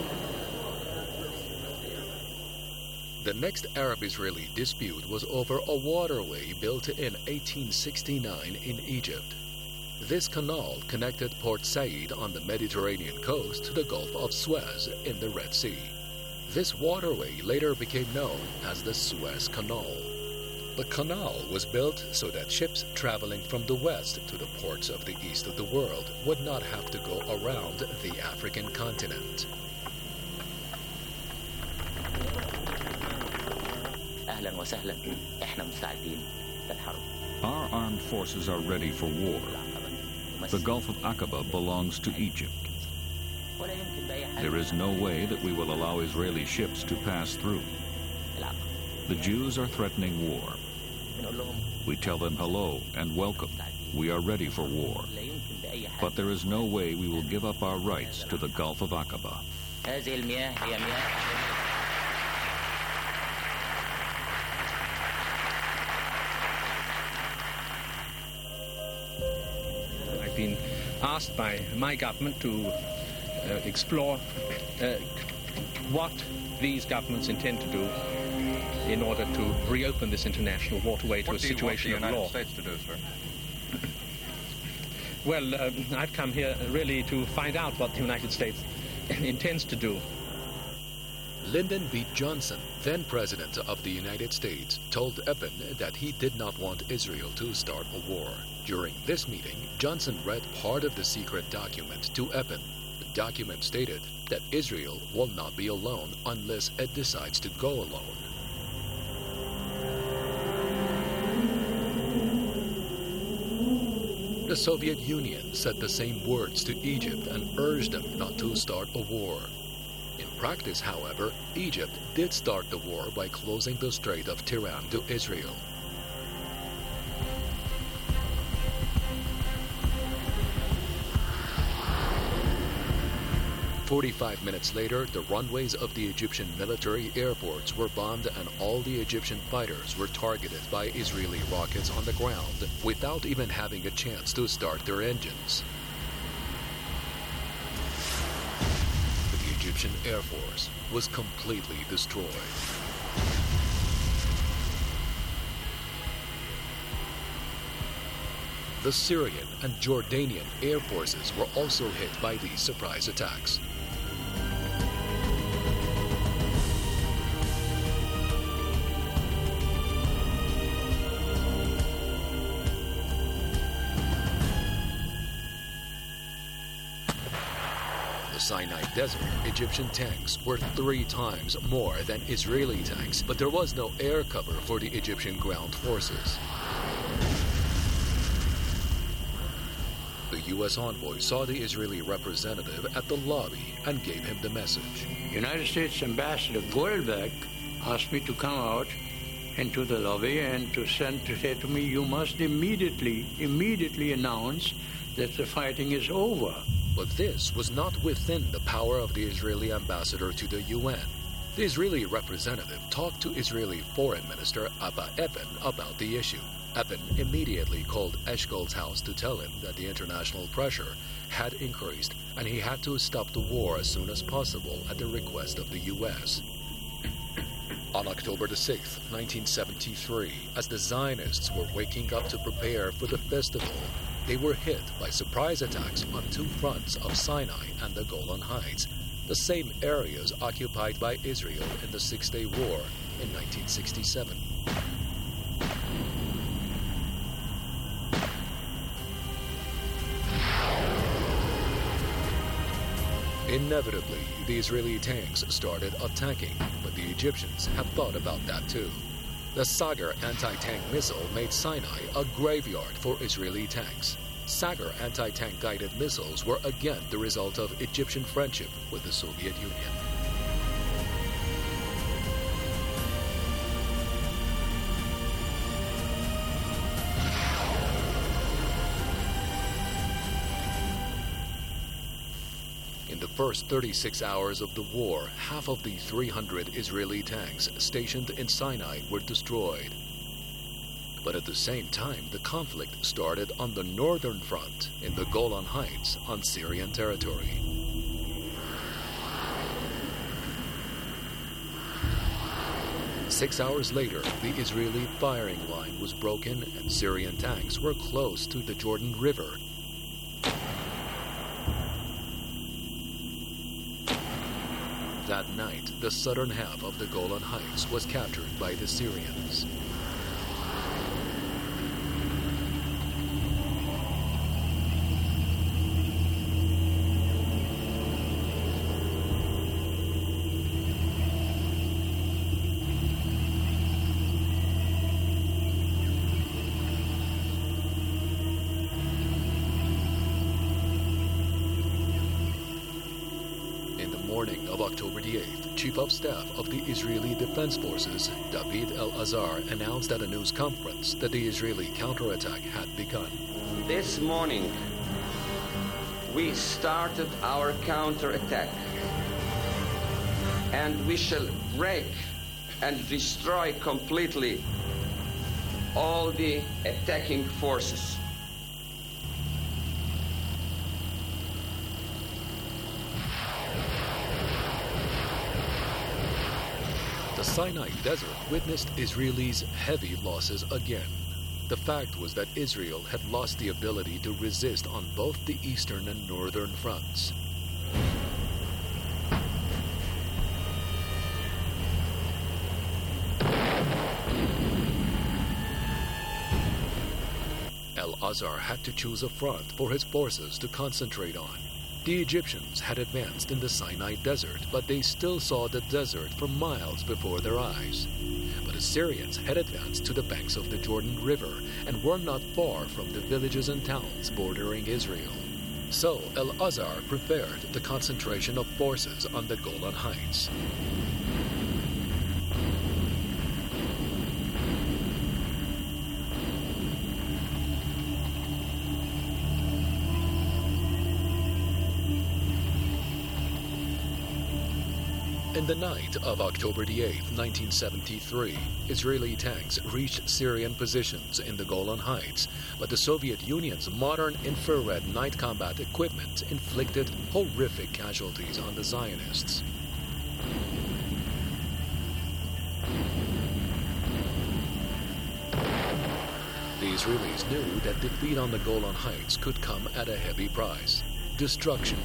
Speaker 20: The next Arab-Israeli dispute was over a waterway built in eighteen sixty-nine in Egypt. This canal connected Port Said on the Mediterranean coast to the Gulf of Suez in the Red Sea. This waterway later became known as the Suez Canal. The canal was built so that ships traveling from the west to the ports of the east of the world would not have to go around the African continent.
Speaker 22: Our armed forces are ready for war. The Gulf of Aqaba belongs to Egypt. There is no way that we will allow Israeli ships to pass through. The Jews are threatening war. We tell them hello and welcome. We are ready for war. But there is no way we will give up our rights to the Gulf of Aqaba.
Speaker 23: I've been asked by my government to uh, explore uh, what these governments intend to do in order to reopen this international waterway to
Speaker 24: what
Speaker 23: a situation
Speaker 24: of law.
Speaker 23: What
Speaker 24: do you want the United States to do, sir?
Speaker 23: Well, uh, I've come here really to find out what the United States intends to do.
Speaker 20: Lyndon B. Johnson, then President of the United States, told Eppen that he did not want Israel to start a war. During this meeting, Johnson read part of the secret document to Eppen. The document stated that Israel will not be alone unless it decides to go alone. The Soviet Union said the same words to Egypt and urged them not to start a war. In practice, however, Egypt did start the war by closing the Strait of Tiran to Israel. Forty-five minutes later, the runways of the Egyptian military airports were bombed and all the Egyptian fighters were targeted by Israeli rockets on the ground without even having a chance to start their engines. The Egyptian Air Force was completely destroyed. The Syrian and Jordanian air forces were also hit by these surprise attacks. Sinai Desert, Egyptian tanks were three times more than Israeli tanks, but there was no air cover for the Egyptian ground forces. The U S envoy saw the Israeli representative at the lobby and gave him the message.
Speaker 25: United States Ambassador Goldberg asked me to come out into the lobby and to send to say to me, you must immediately, immediately announce that the fighting is over.
Speaker 20: But this was not within the power of the Israeli ambassador to the U N. The Israeli representative talked to Israeli Foreign Minister Abba Eppen about the issue. Eppen immediately called Eshkol's house to tell him that the international pressure had increased and he had to stop the war as soon as possible at the request of the U S. On October the sixth, nineteen seventy-three, as the Zionists were waking up to prepare for the festival, they were hit by surprise attacks on two fronts of Sinai and the Golan Heights, the same areas occupied by Israel in the Six-Day War in nineteen sixty-seven. Inevitably, the Israeli tanks started attacking, but the Egyptians had thought about that too. The Sagar anti-tank missile made Sinai a graveyard for Israeli tanks. Sagar anti-tank guided missiles were again the result of Egyptian friendship with the Soviet Union. In the first thirty-six hours of the war, half of the three hundred Israeli tanks stationed in Sinai were destroyed. But at the same time, the conflict started on the northern front in the Golan Heights on Syrian territory. Six hours later, the Israeli firing line was broken and Syrian tanks were close to the Jordan River. That night, the southern half of the Golan Heights was captured by the Syrians. Morning of October the eighth, Chief of Staff of the Israeli Defense Forces, David El-Azhar, announced at a news conference that the Israeli counterattack had begun.
Speaker 1: This morning, we started our counterattack, and we shall break and destroy completely all the attacking forces.
Speaker 20: The Sinai Desert witnessed Israelis' heavy losses again. The fact was that Israel had lost the ability to resist on both the eastern and northern fronts. El-Azhar had to choose a front for his forces to concentrate on. The Egyptians had advanced in the Sinai Desert, but they still saw the desert for miles before their eyes. But Assyrians had advanced to the banks of the Jordan River and were not far from the villages and towns bordering Israel. So El-Azhar prepared the concentration of forces on the Golan Heights. In the night of October the eighth, nineteen seventy-three, Israeli tanks reached Syrian positions in the Golan Heights, but the Soviet Union's modern infrared night combat equipment inflicted horrific casualties on the Zionists. The Israelis knew that defeat on the Golan Heights could come at a heavy price: destruction.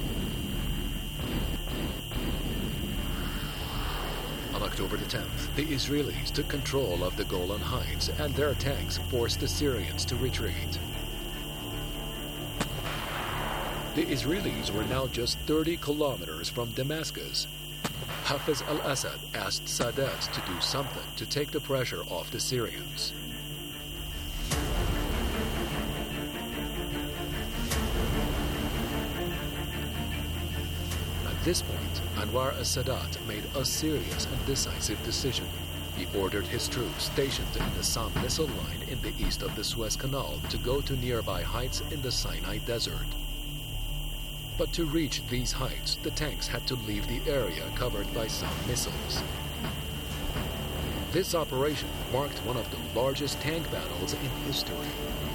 Speaker 20: On October the tenth, the Israelis took control of the Golan Heights and their tanks forced the Syrians to retreat. The Israelis were now just thirty kilometers from Damascus. Hafez al-Assad asked Sadat to do something to take the pressure off the Syrians. At this point, Anwar al-Sadat made a serious and decisive decision. He ordered his troops stationed in the Sam missile line in the east of the Suez Canal to go to nearby heights in the Sinai Desert. But to reach these heights, the tanks had to leave the area covered by Sam missiles. This operation marked one of the largest tank battles in history.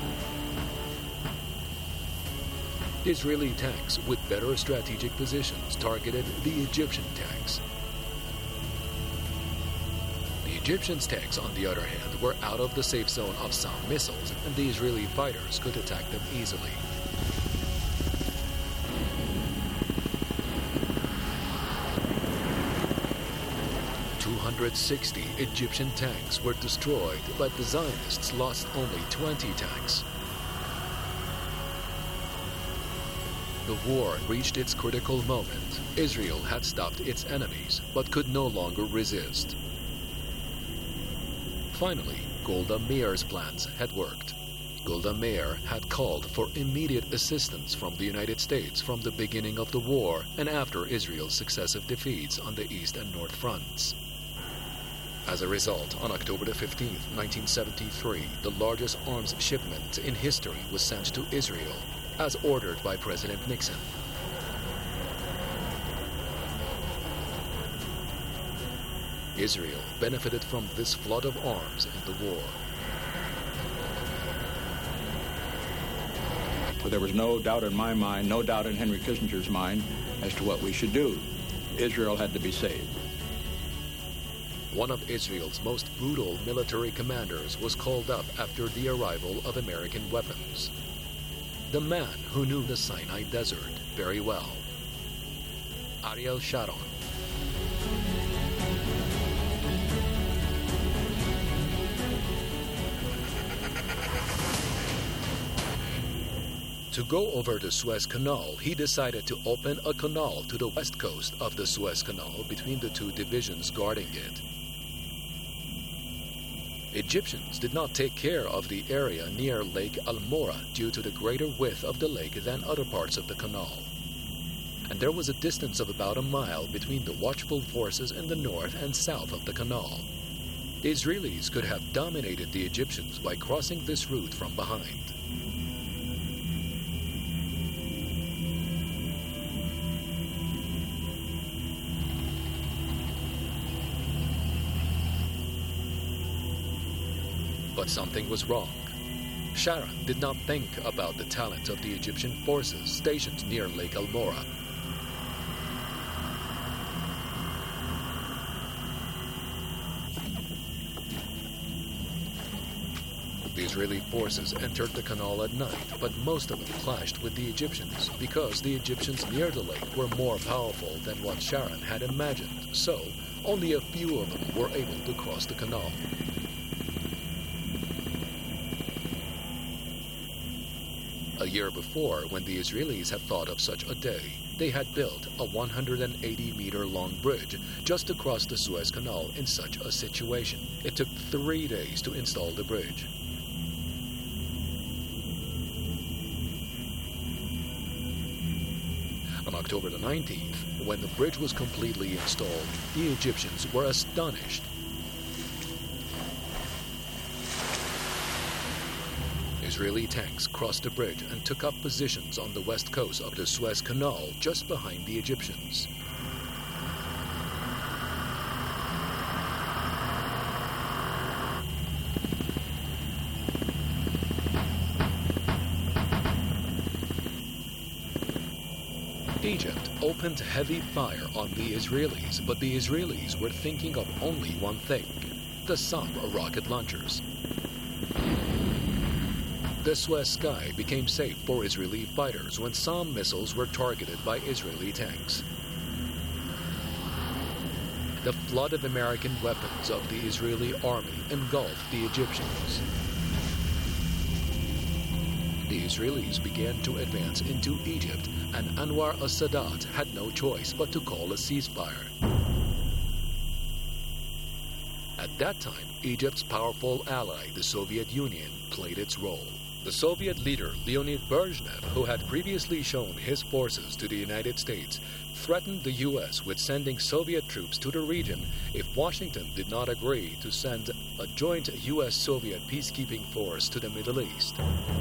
Speaker 20: Israeli tanks with better strategic positions targeted the Egyptian tanks. Egyptians' tanks, on the other hand, were out of the safe zone of SAM missiles, and the Israeli fighters could attack them easily. two hundred sixty Egyptian tanks were destroyed, but the Zionists lost only twenty tanks. The war reached its critical moment. Israel had stopped its enemies, but could no longer resist. Finally, Golda Meir's plans had worked. Golda Meir had called for immediate assistance from the United States from the beginning of the war and after Israel's successive defeats on the East and North fronts. As a result, on October the fifteenth, nineteen seventy-three, the largest arms shipment in history was sent to Israel, as ordered by President Nixon. Israel benefited from this flood of arms in the war.
Speaker 3: But there was no doubt in my mind, no doubt in Henry Kissinger's mind as to what we should do. Israel had to be saved.
Speaker 20: One of Israel's most brutal military commanders was called up after the arrival of American weapons. The man who knew the Sinai Desert very well. Ariel Sharon. To go over the Suez Canal, he decided to open a canal to the west coast of the Suez Canal between the two divisions guarding it. Egyptians did not take care of the area near Lake Al-Mora due to the greater width of the lake than other parts of the canal. And there was a distance of about a mile between the watchful forces in the north and south of the canal. The Israelis could have dominated the Egyptians by crossing this route from behind. But something was wrong. Sharon did not think about the talent of the Egyptian forces stationed near Lake Al-Mora. The Israeli forces entered the canal at night, but most of them clashed with the Egyptians because the Egyptians near the lake were more powerful than what Sharon had imagined, so only a few of them were able to cross the canal. A year before, when the Israelis had thought of such a day, they had built a one hundred eighty meter long bridge just to cross the Suez Canal in such a situation. It took three days to install the bridge. On October the nineteenth, when the bridge was completely installed, the Egyptians were astonished. Israeli tanks crossed the bridge and took up positions on the west coast of the Suez Canal just behind the Egyptians. Egypt opened heavy fire on the Israelis, but the Israelis were thinking of only one thing: the SAM rocket launchers. The Suez Sky became safe for Israeli fighters when SAM missiles were targeted by Israeli tanks. The flood of American weapons of the Israeli army engulfed the Egyptians. The Israelis began to advance into Egypt, and Anwar al-Sadat had no choice but to call a ceasefire. At that time, Egypt's powerful ally, the Soviet Union, played its role. The Soviet leader Leonid Brezhnev, who had previously shown his forces to the United States, threatened the U S with sending Soviet troops to the region if Washington did not agree to send a joint U S Soviet peacekeeping force to the Middle East.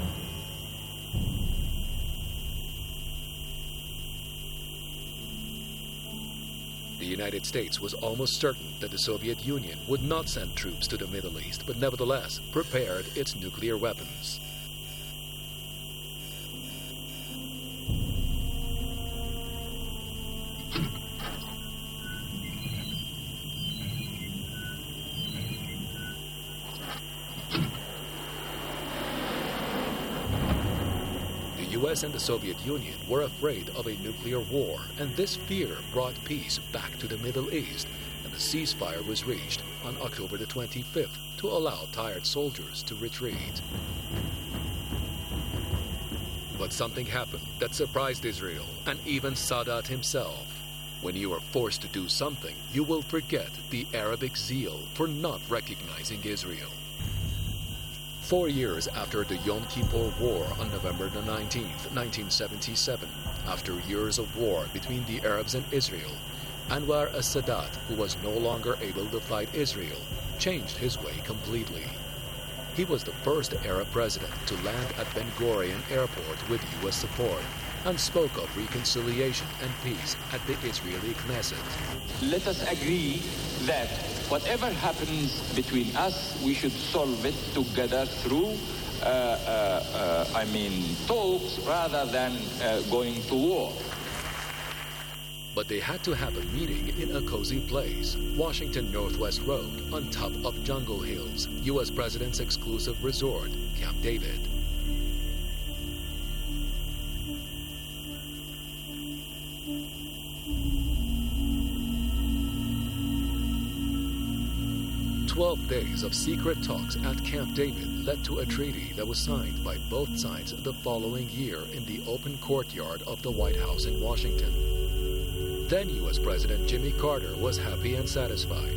Speaker 20: The United States was almost certain that the Soviet Union would not send troops to the Middle East, but nevertheless prepared its nuclear weapons. U S and the Soviet Union were afraid of a nuclear war, and this fear brought peace back to the Middle East, and the ceasefire was reached on October the twenty-fifth to allow tired soldiers to retreat. But something happened that surprised Israel and even Sadat himself. When you are forced to do something, you will forget the Arabic zeal for not recognizing Israel. Four years after the Yom Kippur War on November the nineteenth, nineteen seventy-seven, after years of war between the Arabs and Israel, Anwar al-Sadat, who was no longer able to fight Israel, changed his way completely. He was the first Arab president to land at Ben Gurion Airport with U S support and spoke of reconciliation and peace at the Israeli Knesset.
Speaker 4: Let us agree that whatever happens between us, we should solve it together through, uh, uh, uh, I mean, talks rather than uh, going to war.
Speaker 20: But they had to have a meeting in a cozy place, Washington Northwest Road, on top of Jungle Hills, U S President's exclusive resort, Camp David. Twelve days of secret talks at Camp David led to a treaty that was signed by both sides the following year in the open courtyard of the White House in Washington. Then U S President Jimmy Carter was happy and satisfied.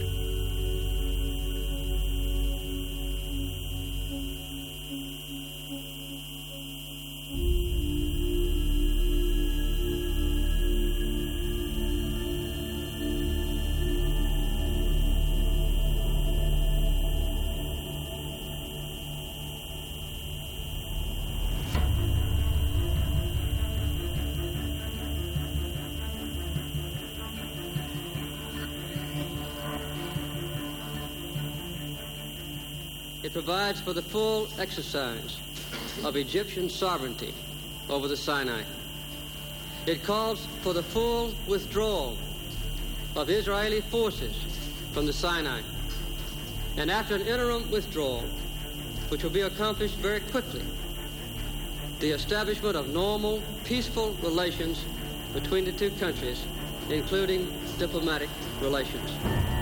Speaker 6: It provides for the full exercise of Egyptian sovereignty over the Sinai. It calls for the full withdrawal of Israeli forces from the Sinai. And after an interim withdrawal, which will be accomplished very quickly, the establishment of normal, peaceful relations between the two countries, including diplomatic relations.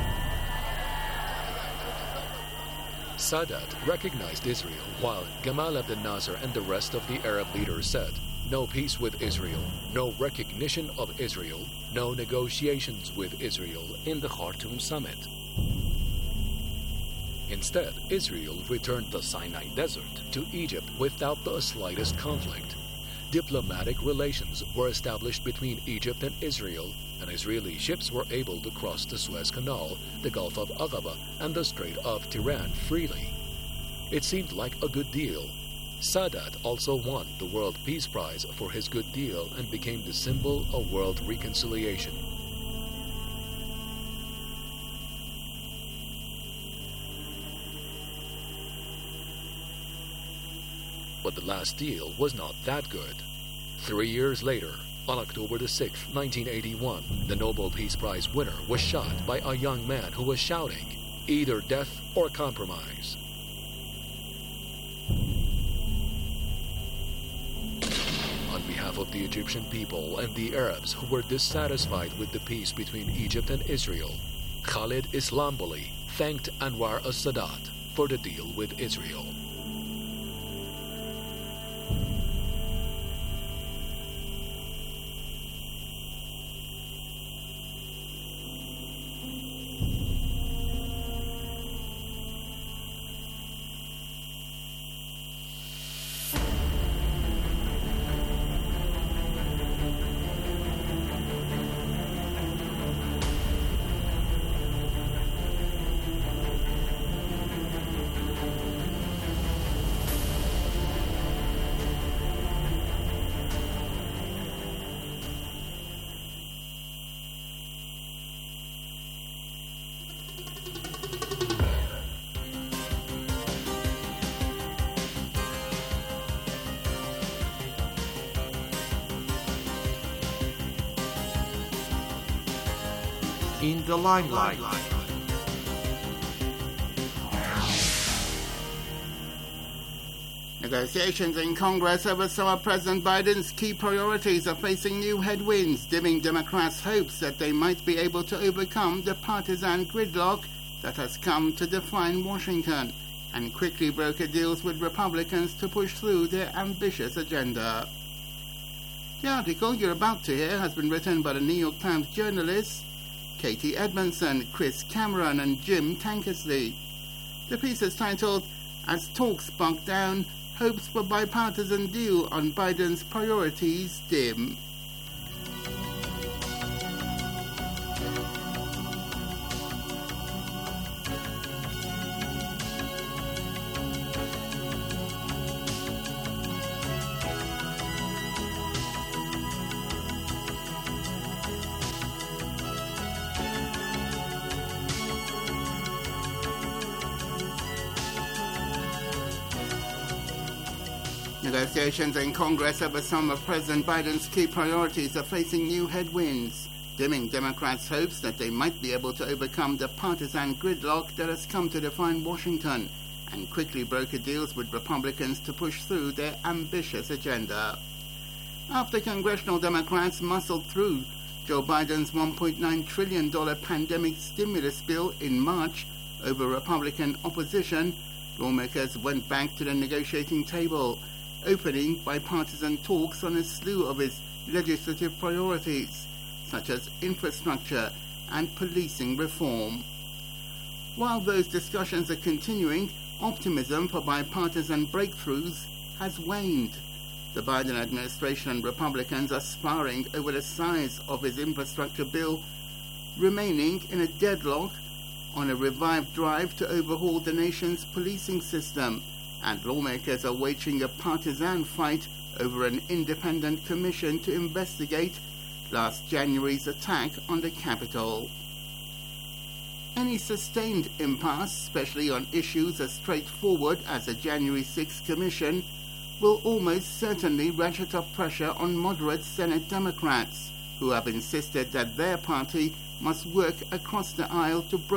Speaker 20: Sadat recognized Israel, while Gamal Abdel Nasser and the rest of the Arab leaders said, no peace with Israel, no recognition of Israel, no negotiations with Israel in the Khartoum summit. Instead, Israel returned the Sinai Desert to Egypt without the slightest conflict. Diplomatic relations were established between Egypt and Israel, and Israeli ships were able to cross the Suez Canal, the Gulf of Aqaba, and the Strait of Tiran freely. It seemed like a good deal. Sadat also won the World Peace Prize for his good deal and became the symbol of world reconciliation. But the last deal was not that good. Three years later, on October the sixth, nineteen eighty-one, the Nobel Peace Prize winner was shot by a young man who was shouting, either death or compromise. On behalf of the Egyptian people and the Arabs who were dissatisfied with the peace between Egypt and Israel, Khalid Islamboli thanked Anwar al-Sadat for the deal with Israel.
Speaker 7: In the limelight.
Speaker 19: Negotiations in Congress over some of President Biden's key priorities are facing new headwinds, giving Democrats hopes that they might be able to overcome the partisan gridlock that has come to define Washington and quickly broker deals with Republicans to push through their ambitious agenda. The article you're about to hear has been written by the New York Times journalists Katie Edmondson, Chris Cameron and Jim Tankersley. The piece is titled, As Talks Bog Down, Hopes for Bipartisan Deal on Biden's Priorities Dim. Negotiations in Congress over some of President Biden's key priorities are facing new headwinds, dimming Democrats' hopes that they might be able to overcome the partisan gridlock that has come to define Washington and quickly broker deals with Republicans to push through their ambitious agenda. After congressional Democrats muscled through Joe Biden's one point nine trillion dollars pandemic stimulus bill in March over Republican opposition, lawmakers went back to the negotiating table, opening bipartisan talks on a slew of his legislative priorities, such as infrastructure and policing reform. While those discussions are continuing, optimism for bipartisan breakthroughs has waned. The Biden administration and Republicans are sparring over the size of his infrastructure bill, remaining in a deadlock on a revived drive to overhaul the nation's policing system, and lawmakers are waging a partisan fight over an independent commission to investigate last January's attack on the Capitol. Any sustained impasse, especially on issues as straightforward as the January sixth commission, will almost certainly ratchet up pressure on moderate Senate Democrats, who have insisted that their party must work across the aisle to break